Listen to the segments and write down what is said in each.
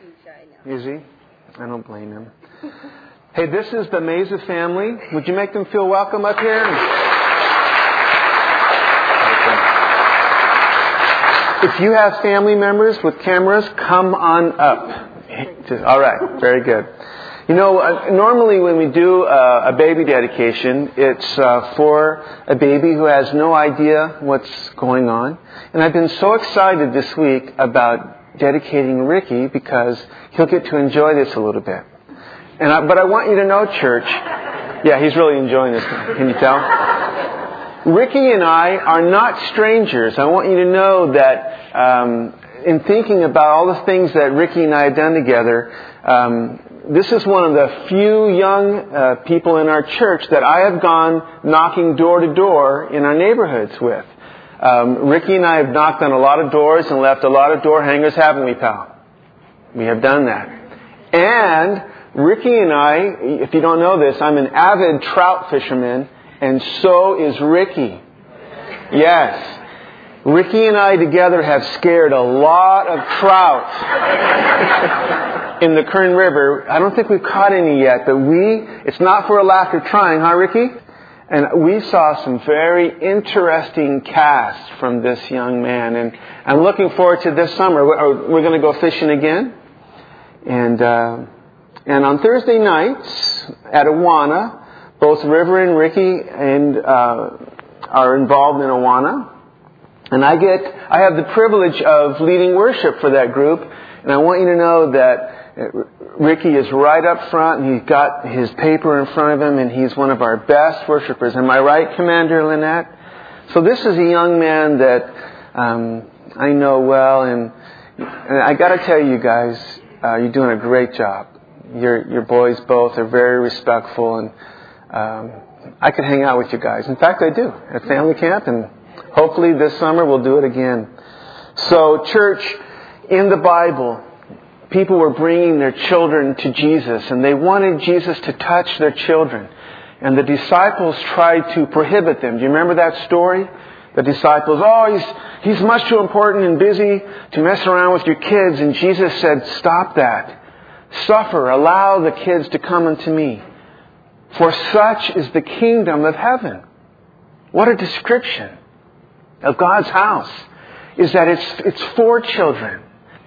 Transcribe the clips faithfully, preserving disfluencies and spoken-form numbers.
too shy now. Is he? I don't blame him. Hey, this is the Meza family. Would you make them feel welcome up here? If you have family members with cameras, come on up. All right, very good. You know, uh, normally when we do uh, a baby dedication, it's uh, for a baby who has no idea what's going on. And I've been so excited this week about dedicating Ricky because he'll get to enjoy this a little bit. And I, but I want you to know, church, yeah, he's really enjoying this. Can you tell? Ricky and I are not strangers. I want you to know that um, in thinking about all the things that Ricky and I have done together, um, this is one of the few young uh, people in our church that I have gone knocking door to door in our neighborhoods with. Um, Ricky and I have knocked on a lot of doors and left a lot of door hangers, haven't we, pal? We have done that. And Ricky and I, if you don't know this, I'm an avid trout fisherman, and so is Ricky. Yes. Ricky and I together have scared a lot of trout in the Kern River. I don't think we've caught any yet, but we, it's not for a lack of trying, huh, Ricky? And we saw some very interesting casts from this young man. And I'm looking forward to this summer. We're, we're going to go fishing again. And uh, and on Thursday nights at Awana, both River and Ricky and uh, are involved in Awana. And I get, I have the privilege of leading worship for that group. And I want you to know that Ricky is right up front, and he's got his paper in front of him, and he's one of our best worshipers. Am I right, Commander Lynette? So this is a young man that um, I know well, and, and I got to tell you guys, uh, you're doing a great job. Your your boys both are very respectful, and um, I could hang out with you guys. In fact, I do at family camp, and hopefully this summer we'll do it again. So, church, in the Bible, people were bringing their children to Jesus, and they wanted Jesus to touch their children. And the disciples tried to prohibit them. Do you remember that story? The disciples, oh, he's, he's much too important and busy to mess around with your kids. And Jesus said, stop that. Suffer, allow the kids to come unto me. For such is the kingdom of heaven. What a description of God's house. Is that it's it's for children.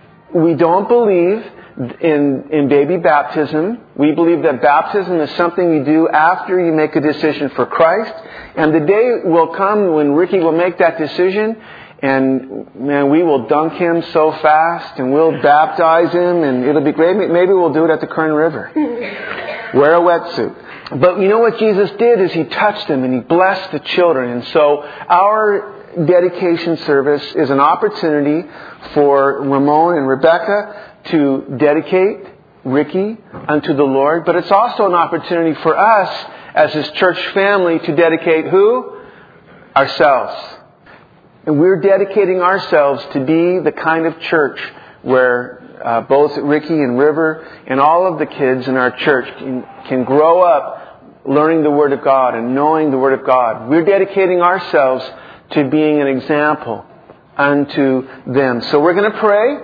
We don't believe in, in baby baptism. We believe that baptism is something you do after you make a decision for Christ. And the day will come when Ricky will make that decision, and man, we will dunk him so fast, and we'll baptize him, and it'll be great. Maybe we'll do it at the Kern River. Wear a wetsuit. But you know what Jesus did is He touched them and He blessed the children. And so our dedication service is an opportunity for Ramon and Rebecca to dedicate Ricky unto the Lord. But it's also an opportunity for us as His church family to dedicate who? Ourselves. And we're dedicating ourselves to be the kind of church where uh, both Ricky and River and all of the kids in our church can, can grow up learning the Word of God and knowing the Word of God. We're dedicating ourselves to being an example unto them. So we're going to pray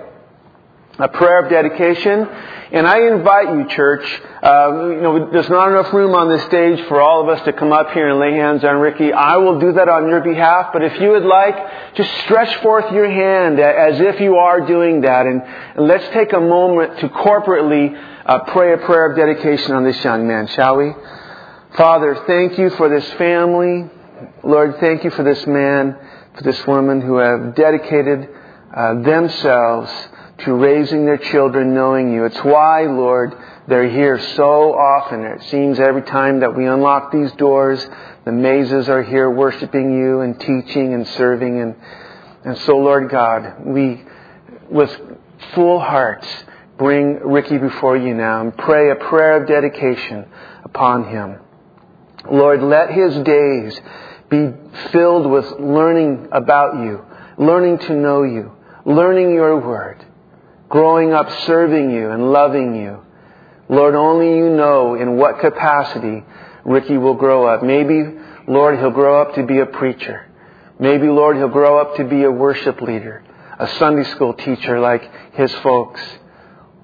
a prayer of dedication. And I invite you, church, uh, you know, there's not enough room on this stage for all of us to come up here and lay hands on Ricky. I will do that on your behalf. But if you would like, just stretch forth your hand as if you are doing that. And, and let's take a moment to corporately uh, pray a prayer of dedication on this young man, shall we? Father, thank you for this family. Lord, thank you for this man, for this woman who have dedicated uh, themselves to raising their children knowing you. It's why, Lord, they're here so often. It seems every time that we unlock these doors, the mazes are here worshiping you and teaching and serving. And, and so, Lord God, we, with full hearts, bring Ricky before you now and pray a prayer of dedication upon him. Lord, let his days be filled with learning about you, learning to know you, learning your word, growing up serving you and loving you. Lord, only you know in what capacity Ricky will grow up. Maybe, Lord, he'll grow up to be a preacher. Maybe, Lord, he'll grow up to be a worship leader, a Sunday school teacher like his folks.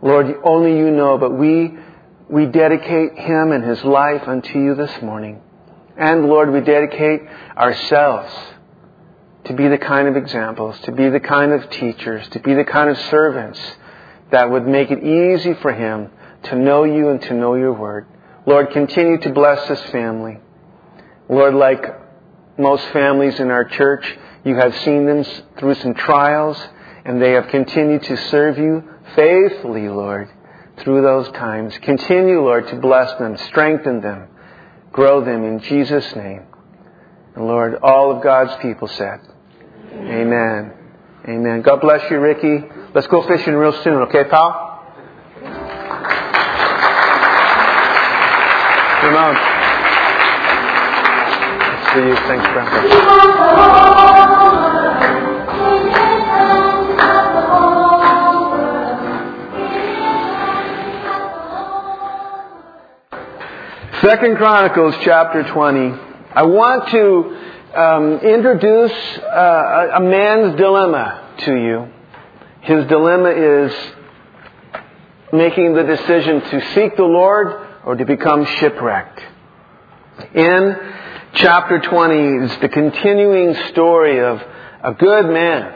Lord, only you know, but we we dedicate him and his life unto you this morning. And Lord, we dedicate ourselves to be the kind of examples, to be the kind of teachers, to be the kind of servants that would make it easy for him to know you and to know your word. Lord, continue to bless this family. Lord, like most families in our church, you have seen them through some trials, and they have continued to serve you faithfully, Lord, through those times. Continue, Lord, to bless them, strengthen them, grow them in Jesus' name. And Lord, all of God's people said, Amen. Amen. God bless you, Ricky. Let's go fishing real soon, okay, pal? Ramon. That's for you. Thanks, Grandpa. Second Chronicles chapter twenty. I want to um, introduce uh, a, a man's dilemma to you. His dilemma is making the decision to seek the Lord or to become shipwrecked. In chapter twenty is the continuing story of a good man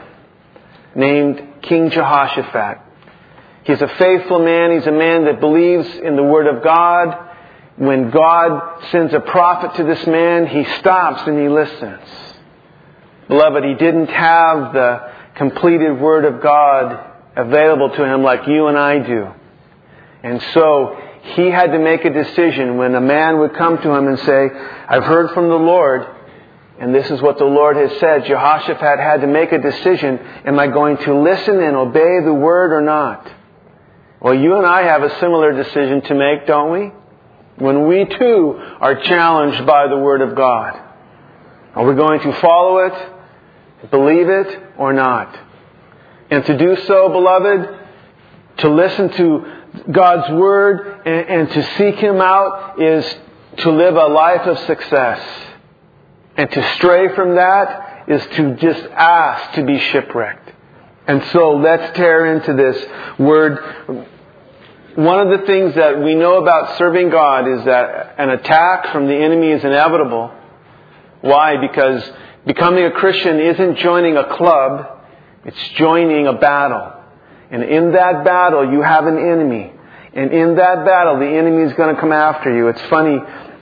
named King Jehoshaphat. He's a faithful man. He's a man that believes in the Word of God. When God sends a prophet to this man, he stops and he listens. Beloved, he didn't have the completed Word of God available to him like you and I do. And so he had to make a decision when a man would come to him and say, I've heard from the Lord, and this is what the Lord has said. Jehoshaphat had to make a decision. Am I going to listen and obey the Word or not? Well, you and I have a similar decision to make, don't we? When we too are challenged by the Word of God. Are we going to follow it, believe it, or not? And to do so, beloved, to listen to God's Word and, and to seek Him out is to live a life of success. And to stray from that is to just ask to be shipwrecked. And so let's tear into this word. One of the things that we know about serving God is that an attack from the enemy is inevitable. Why? Because becoming a Christian isn't joining a club, it's joining a battle. And in that battle, you have an enemy. And in that battle, the enemy is going to come after you. It's funny,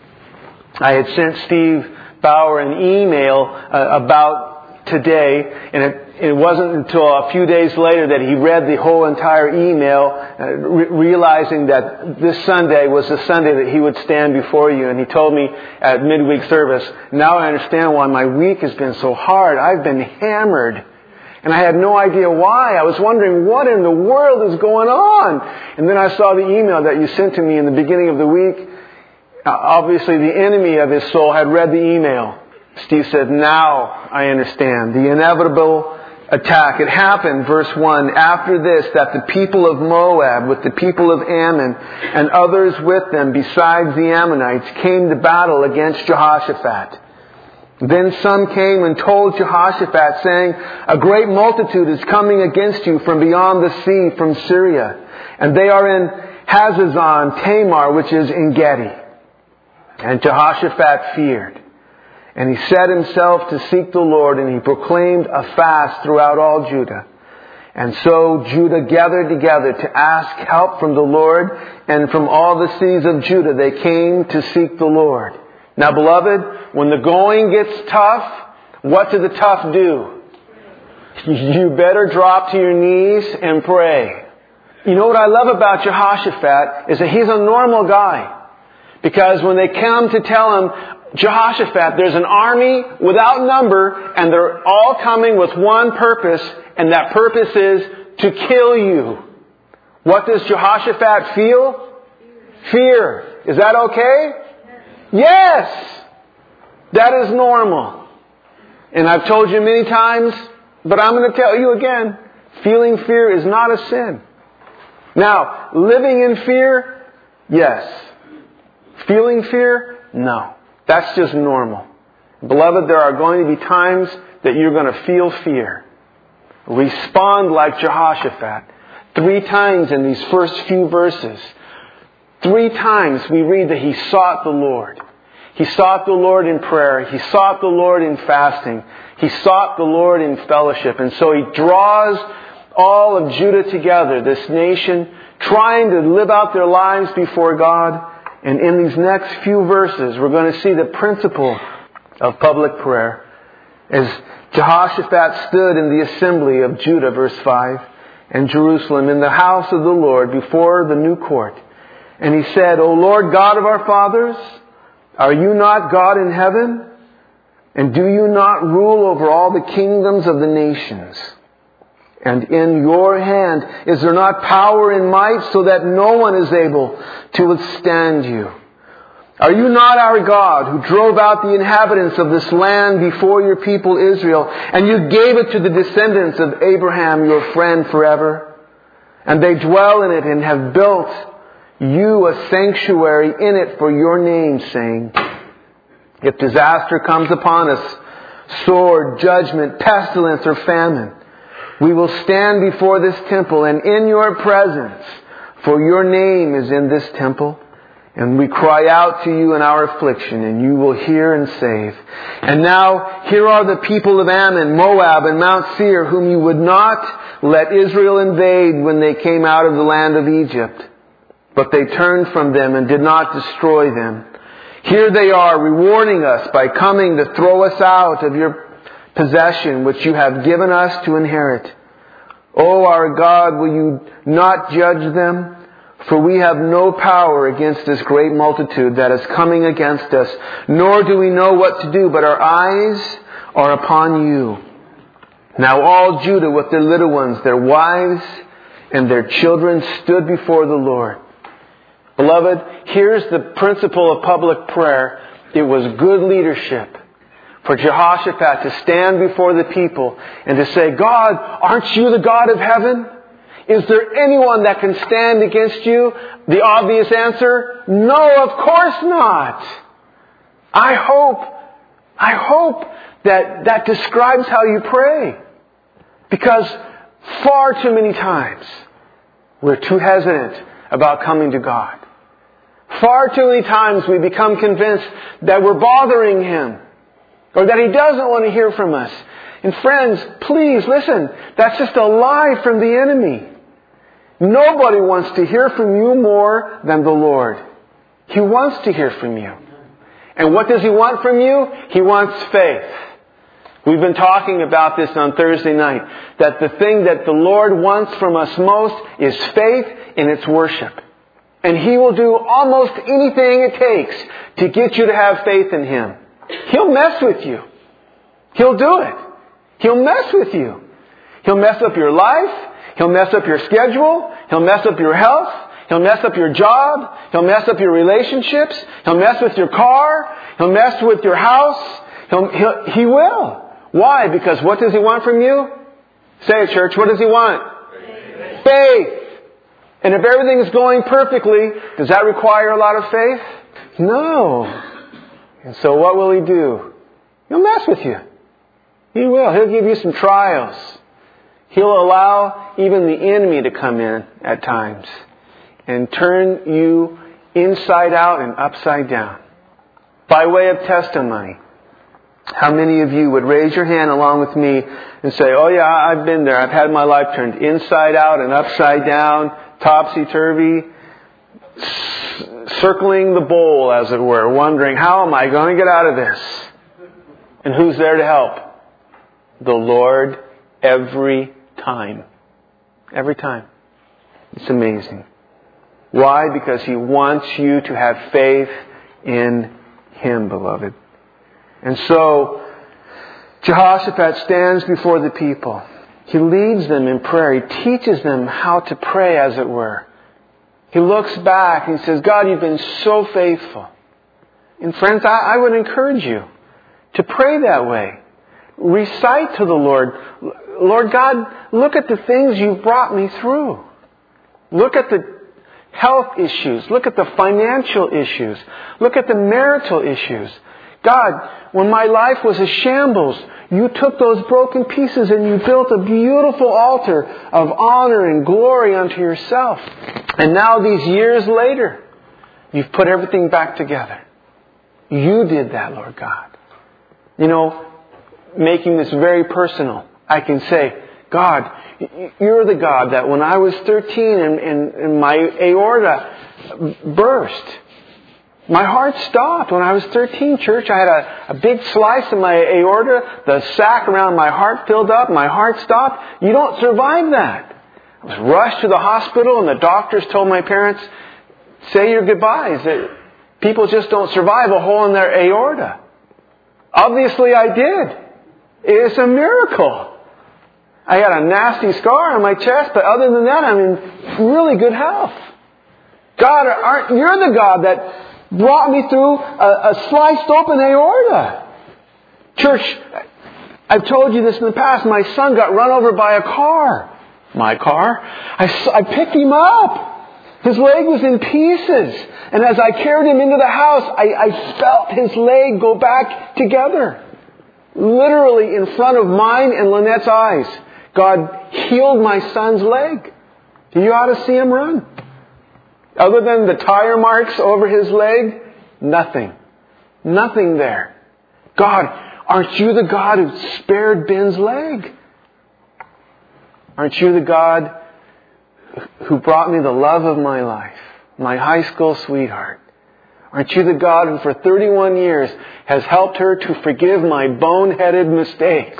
I had sent Steve Bauer an email uh, about today, and it It wasn't until a few days later that he read the whole entire email, uh, re- realizing that this Sunday was the Sunday that he would stand before you. And he told me at midweek service, now I understand why my week has been so hard. I've been hammered. And I had no idea why. I was wondering what in the world is going on. And then I saw the email that you sent to me in the beginning of the week. Uh, obviously the enemy of his soul had read the email. Steve said, now I understand. The inevitable attack. It happened, verse one, after this, that the people of Moab with the people of Ammon and others with them besides the Ammonites came to battle against Jehoshaphat. Then some came and told Jehoshaphat, saying, a great multitude is coming against you from beyond the sea, from Syria. And they are in Hazazon Tamar, which is En Gedi. And Jehoshaphat feared. And he set himself to seek the Lord, and he proclaimed a fast throughout all Judah. And so Judah gathered together to ask help from the Lord, and from all the cities of Judah they came to seek the Lord. Now, beloved, when the going gets tough, what do the tough do? You better drop to your knees and pray. You know what I love about Jehoshaphat is that he's a normal guy. Because when they come to tell him, Jehoshaphat, there's an army without number, and they're all coming with one purpose, and that purpose is to kill you. What does Jehoshaphat feel? Fear. Is that okay? Yes! That is normal. And I've told you many times, but I'm going to tell you again, feeling fear is not a sin. Now, living in fear, yes. Feeling fear, no. That's just normal. Beloved, there are going to be times that you're going to feel fear. Respond like Jehoshaphat. Three times in these first few verses, three times we read that he sought the Lord. He sought the Lord in prayer. He sought the Lord in fasting. He sought the Lord in fellowship. And so he draws all of Judah together, this nation, trying to live out their lives before God. And in these next few verses, we're going to see the principle of public prayer. As Jehoshaphat stood in the assembly of Judah, verse five, and Jerusalem, in the house of the Lord, before the new court. And he said, O Lord God of our fathers, are you not God in heaven? And do you not rule over all the kingdoms of the nations? And in your hand is there not power and might, so that no one is able to withstand you? Are you not our God, who drove out the inhabitants of this land before your people Israel, and you gave it to the descendants of Abraham, your friend, forever? And they dwell in it and have built you a sanctuary in it for your name, saying, if disaster comes upon us, sword, judgment, pestilence, or famine, we will stand before this temple and in your presence, for your name is in this temple. And we cry out to you in our affliction, and you will hear and save. And now, here are the people of Ammon, Moab, and Mount Seir, whom you would not let Israel invade when they came out of the land of Egypt. But they turned from them and did not destroy them. Here they are, rewarding us by coming to throw us out of your possession, which you have given us to inherit. O our God, will you not judge them? For we have no power against this great multitude that is coming against us, nor do we know what to do, but our eyes are upon you. Now all Judah with their little ones, their wives, and their children stood before the Lord. Beloved, here's the principle of public prayer. It was good leadership for Jehoshaphat to stand before the people and to say, God, aren't you the God of heaven? Is there anyone that can stand against you? The obvious answer, no, of course not. I hope, I hope that that describes how you pray. Because far too many times, we're too hesitant about coming to God. Far too many times we become convinced that we're bothering Him, or that He doesn't want to hear from us. And friends, please listen, that's just a lie from the enemy. Nobody wants to hear from you more than the Lord. He wants to hear from you. And what does He want from you? He wants faith. We've been talking about this on Thursday night, that the thing that the Lord wants from us most is faith in its worship. And He will do almost anything it takes to get you to have faith in Him. He'll mess with you. He'll do it. He'll mess with you. He'll mess up your life. He'll mess up your schedule. He'll mess up your health. He'll mess up your job. He'll mess up your relationships. He'll mess with your car. He'll mess with your house. He'll, he'll, he will. Why? Because what does He want from you? Say it, church. What does He want? Faith. Faith. And if everything is going perfectly, does that require a lot of faith? No. And so what will He do? He'll mess with you. He will. He'll give you some trials. He'll allow even the enemy to come in at times and turn you inside out and upside down. By way of testimony, how many of you would raise your hand along with me and say, oh yeah, I've been there. I've had my life turned inside out and upside down, topsy-turvy, circling the bowl, as it were, wondering, how am I going to get out of this? And who's there to help? The Lord, every time. Every time. It's amazing. Why? Because He wants you to have faith in Him, beloved. And so, Jehoshaphat stands before the people. He leads them in prayer. He teaches them how to pray, as it were. He looks back and says, God, you've been so faithful. And friends, I, I would encourage you to pray that way. Recite to the Lord, Lord God, look at the things you've brought me through. Look at the health issues. Look at the financial issues. Look at the marital issues. God, when my life was a shambles, you took those broken pieces and you built a beautiful altar of honor and glory unto yourself. And now these years later, you've put everything back together. You did that, Lord God. You know, making this very personal, I can say, God, you're the God that when I was thirteen and, and, and my aorta burst, my heart stopped when I was thirteen, church. I had a, a big slice of my aorta. The sac around my heart filled up. My heart stopped. You don't survive that. I was rushed to the hospital and the doctors told my parents, say your goodbyes. That people just don't survive a hole in their aorta. Obviously I did. It's a miracle. I had a nasty scar on my chest, but other than that, I'm in really good health. God, aren't, you're the God that brought me through a, a sliced open aorta. Church, I've told you this in the past. My son got run over by a car. My car. I, I picked him up. His leg was in pieces. And as I carried him into the house, I, I felt his leg go back together. Literally in front of mine and Lynette's eyes. God healed my son's leg. You ought to see him run. Other than the tire marks over his leg, nothing. Nothing there. God, aren't you the God who spared Ben's leg? Aren't you the God who brought me the love of my life, my high school sweetheart? Aren't you the God who for thirty-one years has helped her to forgive my boneheaded mistakes?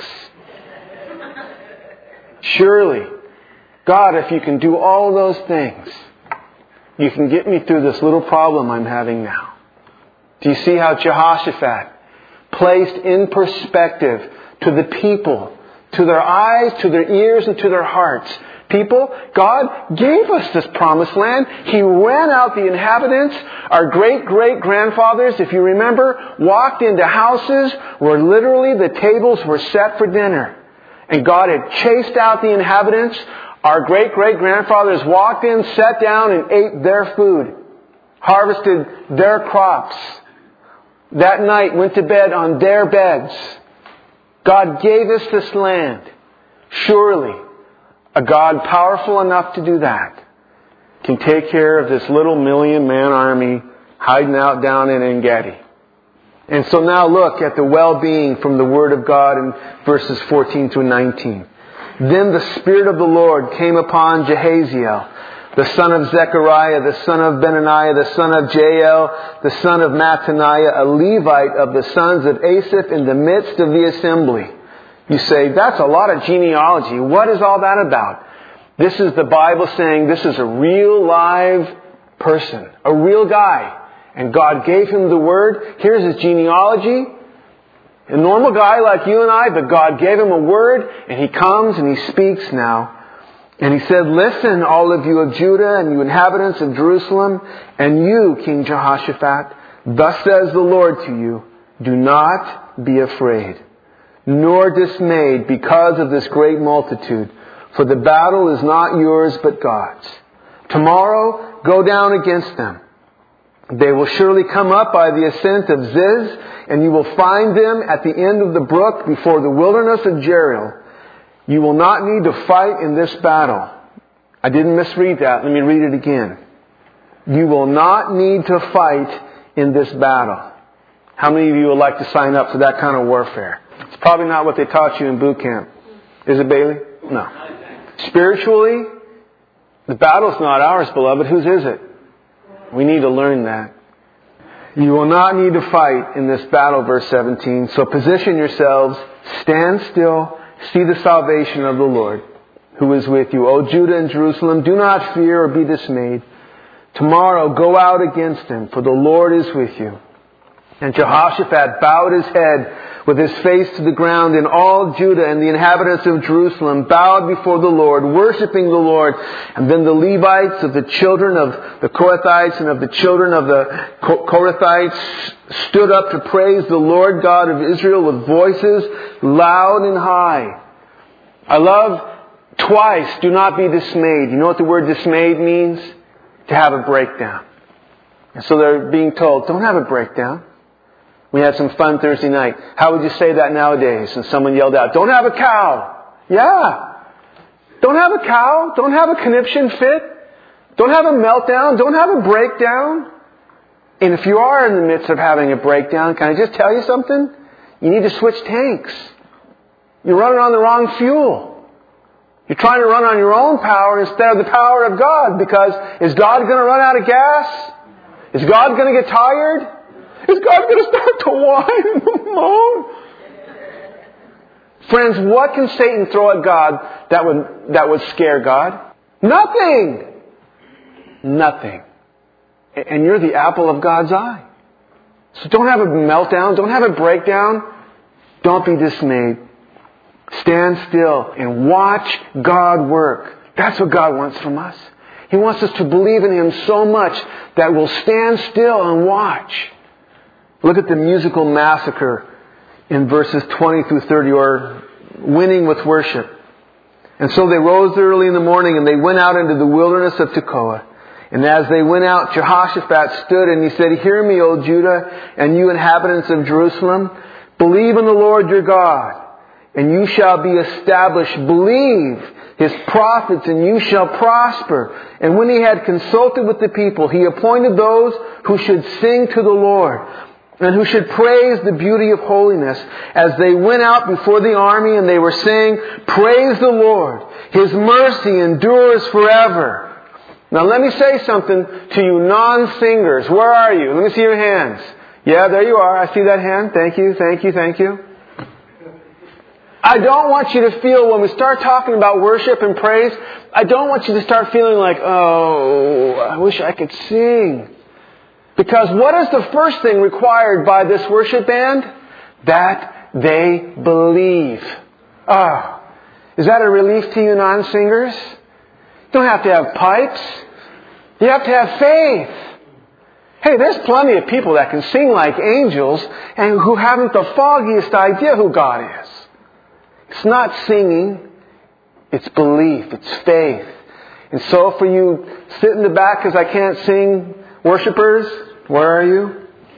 Surely, God, if you can do all those things, you can get me through this little problem I'm having now. Do you see how Jehoshaphat placed in perspective to the people, to their eyes, to their ears, and to their hearts? People, God gave us this promised land. He ran out the inhabitants. Our great-great-grandfathers, if you remember, walked into houses where literally the tables were set for dinner. And God had chased out the inhabitants. Our great-great-grandfathers walked in, sat down, and ate their food. Harvested their crops. That night went to bed on their beds. God gave us this land. Surely, a God powerful enough to do that can take care of this little million-man army hiding out down in En-Gedi. And so now look at the well-being from the Word of God in verses fourteen through nineteen. Then the Spirit of the Lord came upon Jehaziel, the son of Zechariah, the son of Benaniah, the son of Jael, the son of Mattaniah, a Levite of the sons of Asaph in the midst of the assembly. You say, that's a lot of genealogy. What is all that about? This is the Bible saying this is a real live person, a real guy. And God gave him the Word. Here's his genealogy. A normal guy like you and I, but God gave him a word, and he comes and he speaks now. And he said, listen, all of you of Judah and you inhabitants of Jerusalem, and you, King Jehoshaphat, thus says the Lord to you, do not be afraid, nor dismayed because of this great multitude, for the battle is not yours but God's. Tomorrow, go down against them. They will surely come up by the ascent of Ziz, and you will find them at the end of the brook before the wilderness of Jeruel. You will not need to fight in this battle. I didn't misread that. Let me read it again. You will not need to fight in this battle. How many of you would like to sign up for that kind of warfare? It's probably not what they taught you in boot camp. Is it, Bailey? No. Spiritually, the battle's not ours, beloved. Whose is it? We need to learn that. You will not need to fight in this battle, verse seventeen. So position yourselves, stand still, see the salvation of the Lord, who is with you. O Judah and Jerusalem, do not fear or be dismayed. Tomorrow go out against them, for the Lord is with you. And Jehoshaphat bowed his head with his face to the ground, and all Judah and the inhabitants of Jerusalem bowed before the Lord, worshiping the Lord. And then the Levites of the children of the Kohathites and of the children of the Korathites stood up to praise the Lord God of Israel with voices loud and high. I love twice, do not be dismayed. You know what the word dismayed means? To have a breakdown. And so they're being told, don't have a breakdown. We had some fun Thursday night. How would you say that nowadays? And someone yelled out, "Don't have a cow." Yeah. Don't have a cow. Don't have a conniption fit. Don't have a meltdown. Don't have a breakdown. And if you are in the midst of having a breakdown, can I just tell you something? You need to switch tanks. You're running on the wrong fuel. You're trying to run on your own power instead of the power of God, because is God going to run out of gas? Is God going to get tired? Is God going to start to whine and moan? Friends, what can Satan throw at God that would, that would scare God? Nothing. Nothing. And you're the apple of God's eye. So don't have a meltdown. Don't have a breakdown. Don't be dismayed. Stand still and watch God work. That's what God wants from us. He wants us to believe in Him so much that we'll stand still and watch. Look at the musical massacre in verses twenty through thirty, or winning with worship. And so they rose early in the morning and they went out into the wilderness of Tekoa. And as they went out, Jehoshaphat stood and he said, "Hear me, O Judah, and you inhabitants of Jerusalem. Believe in the Lord your God, and you shall be established. Believe His prophets, and you shall prosper." And when he had consulted with the people, he appointed those who should sing to the Lord, and who should praise the beauty of holiness, as they went out before the army, and they were saying, "Praise the Lord. His mercy endures forever." Now let me say something to you non-singers. Where are you? Let me see your hands. Yeah, there you are. I see that hand. Thank you, thank you, thank you. I don't want you to feel, when we start talking about worship and praise, I don't want you to start feeling like, "Oh, I wish I could sing." Because what is the first thing required by this worship band? That they believe. Ah, is that a relief to you non-singers? You don't have to have pipes. You have to have faith. Hey, there's plenty of people that can sing like angels and who haven't the foggiest idea who God is. It's not singing. It's belief. It's faith. And so for you sit in the back because I can't sing worshipers, where are you?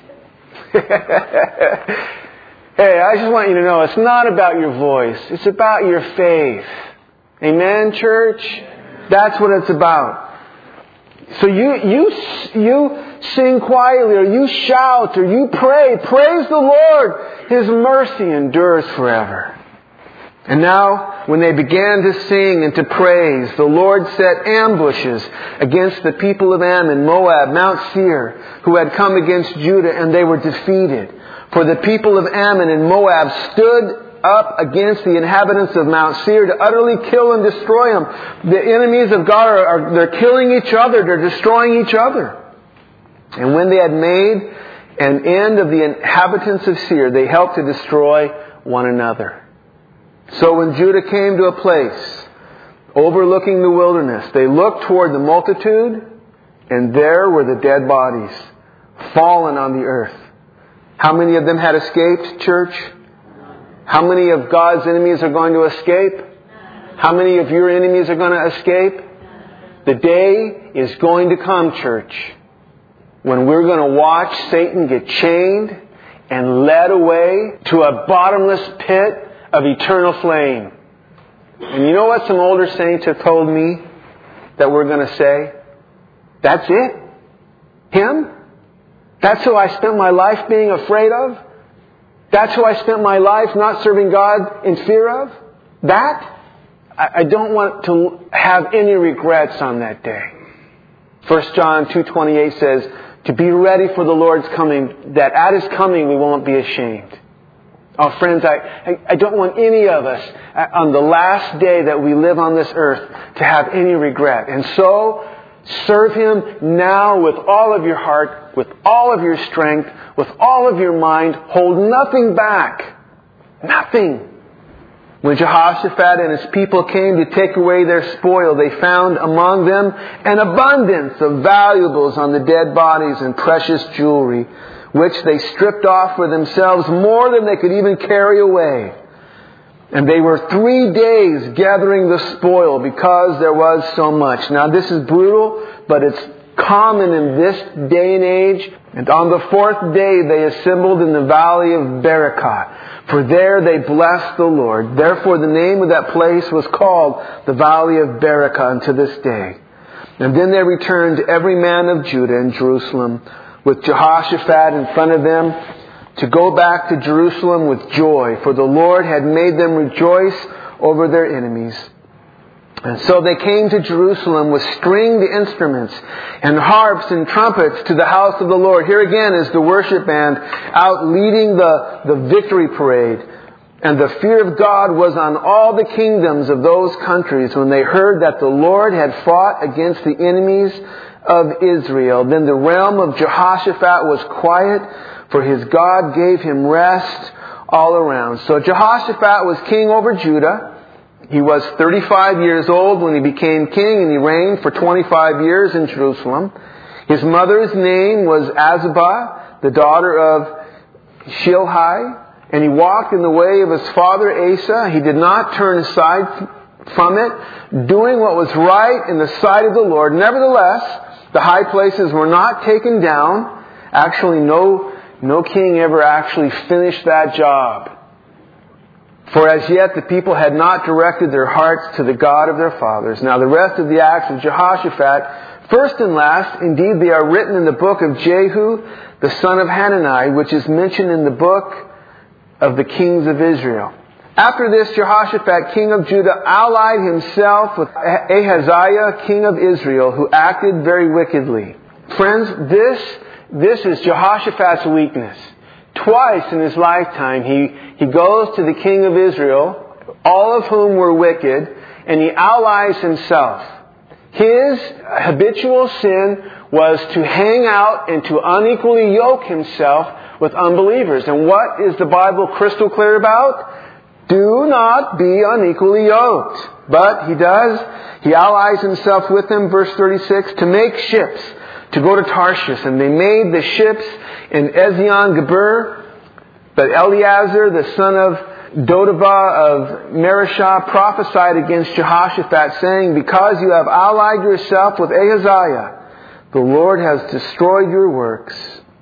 Hey, I just want you to know it's not about your voice. It's about your faith. Amen, church? That's what it's about. So you, you, you sing quietly, or you shout, or you pray. Praise the Lord. His mercy endures forever. And now, when they began to sing and to praise, the Lord set ambushes against the people of Ammon, Moab, Mount Seir, who had come against Judah, and they were defeated. For the people of Ammon and Moab stood up against the inhabitants of Mount Seir to utterly kill and destroy them. The enemies of God are, are they're killing each other. They're destroying each other. And when they had made an end of the inhabitants of Seir, they helped to destroy one another. So when Judah came to a place overlooking the wilderness, they looked toward the multitude, and there were the dead bodies, fallen on the earth. How many of them had escaped, church? How many of God's enemies are going to escape? How many of your enemies are going to escape? The day is going to come, church, when we're going to watch Satan get chained and led away to a bottomless pit of eternal flame. And you know what some older saints have told me that we're going to say? That's it? Him? That's who I spent my life being afraid of? That's who I spent my life not serving God in fear of? That? I don't want to have any regrets on that day. First John two twenty-eight says, to be ready for the Lord's coming, that at His coming we won't be ashamed. Oh, friends, I, I, I don't want any of us on the last day that we live on this earth to have any regret. And so, serve Him now with all of your heart, with all of your strength, with all of your mind. Hold nothing back. Nothing. When Jehoshaphat and his people came to take away their spoil, they found among them an abundance of valuables on the dead bodies and precious jewelry, which they stripped off for themselves more than they could even carry away. And they were three days gathering the spoil because there was so much. Now this is brutal, but it's common in this day and age. And on the fourth day they assembled in the valley of Berakah, for there they blessed the Lord. Therefore the name of that place was called the valley of Berakah unto this day. And then they returned, every man of Judah and Jerusalem, with Jehoshaphat in front of them, to go back to Jerusalem with joy, for the Lord had made them rejoice over their enemies. And so they came to Jerusalem with stringed instruments and harps and trumpets to the house of the Lord. Here again is the worship band out leading the, the victory parade. And the fear of God was on all the kingdoms of those countries when they heard that the Lord had fought against the enemies of Israel. Then the realm of Jehoshaphat was quiet, for his God gave him rest all around. So Jehoshaphat was king over Judah. He was thirty-five years old when he became king, and he reigned for twenty-five years in Jerusalem. His mother's name was Azubah, the daughter of Shilhi, and he walked in the way of his father Asa. He did not turn aside from it, doing what was right in the sight of the Lord. Nevertheless, the high places were not taken down. Actually, no, no king ever actually finished that job. For as yet the people had not directed their hearts to the God of their fathers. Now the rest of the acts of Jehoshaphat, first and last, indeed they are written in the book of Jehu, the son of Hanani, which is mentioned in the book of the kings of Israel. After this, Jehoshaphat, king of Judah, allied himself with Ahaziah, king of Israel, who acted very wickedly. Friends, this, this is Jehoshaphat's weakness. Twice in his lifetime, he, he goes to the king of Israel, all of whom were wicked, and he allies himself. His habitual sin was to hang out and to unequally yoke himself with unbelievers. And what is the Bible crystal clear about? Do not be unequally yoked. But he does. He allies himself with them, verse thirty-six, to make ships, to go to Tarshish. And they made the ships in Ezion-Geber. But Eleazar, the son of Dodavah of Mareshah, prophesied against Jehoshaphat, saying, because you have allied yourself with Ahaziah, the Lord has destroyed your works.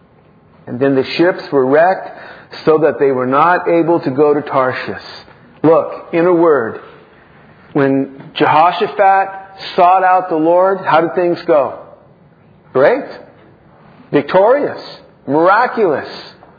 And then the ships were wrecked, so that they were not able to go to Tarshish. Look, in a word, when Jehoshaphat sought out the Lord, how did things go? Great. Victorious. Miraculous.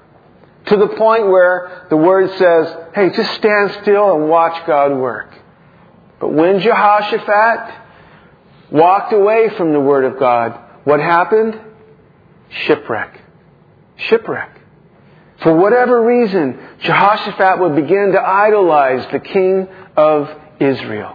To the point where the Word says, hey, just stand still and watch God work. But when Jehoshaphat walked away from the Word of God, what happened? Shipwreck. Shipwreck. For whatever reason, Jehoshaphat would begin to idolize the king of Israel.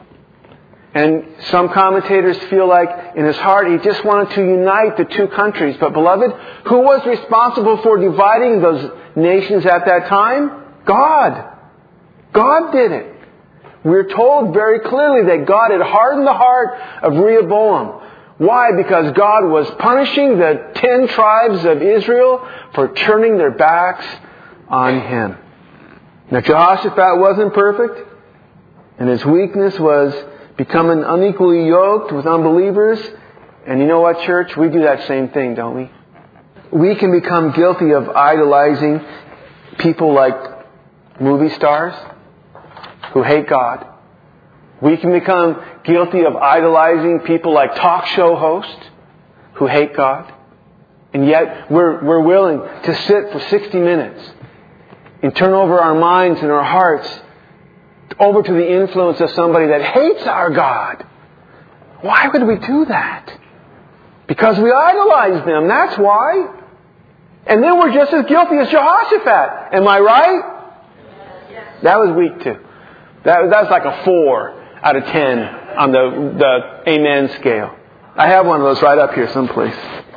And some commentators feel like in his heart he just wanted to unite the two countries. But beloved, who was responsible for dividing those nations at that time? God. God did it. We're told very clearly that God had hardened the heart of Rehoboam. Why? Because God was punishing the ten tribes of Israel for turning their backs on Him. Now Jehoshaphat wasn't perfect, and his weakness was becoming unequally yoked with unbelievers. And you know what, church? We do that same thing, don't we? We can become guilty of idolizing people like movie stars who hate God. We can become guilty of idolizing people like talk show hosts who hate God. And yet we're, we're willing to sit for sixty minutes and turn over our minds and our hearts over to the influence of somebody that hates our God. Why would we do that? Because we idolize them. That's why. And then we're just as guilty as Jehoshaphat. Am I right? Yes. That was weak too. That, that was like a four out of ten on the, the amen scale. I have one of those right up here someplace.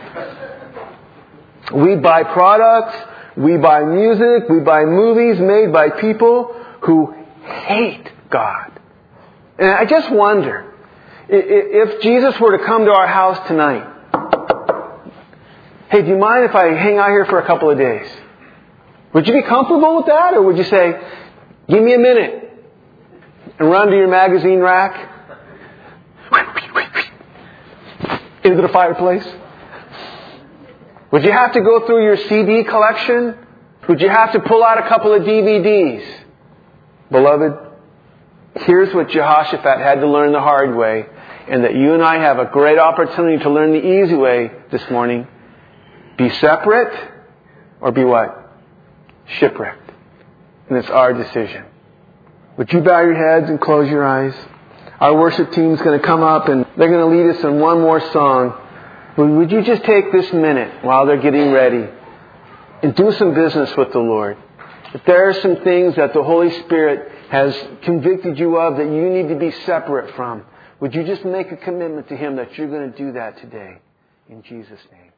We buy products, we buy music, we buy movies made by people who hate God. And I just wonder, if Jesus were to come to our house tonight, hey, do you mind if I hang out here for a couple of days? Would you be comfortable with that? Or would you say, give me a minute, and run to your magazine rack into the fireplace Would you have to go through your C D collection? Would you have to pull out a couple of D V Ds? Beloved, here's what Jehoshaphat had to learn the hard way, and that you and I have a great opportunity to learn the easy way this morning. Be separate or be what? Shipwrecked. And it's our decision. Would you bow your heads and close your eyes? Our worship team is going to come up and they're going to lead us in one more song. Would you just take this minute while they're getting ready and do some business with the Lord? If there are some things that the Holy Spirit has convicted you of that you need to be separate from, would you just make a commitment to Him that you're going to do that today? In Jesus' name.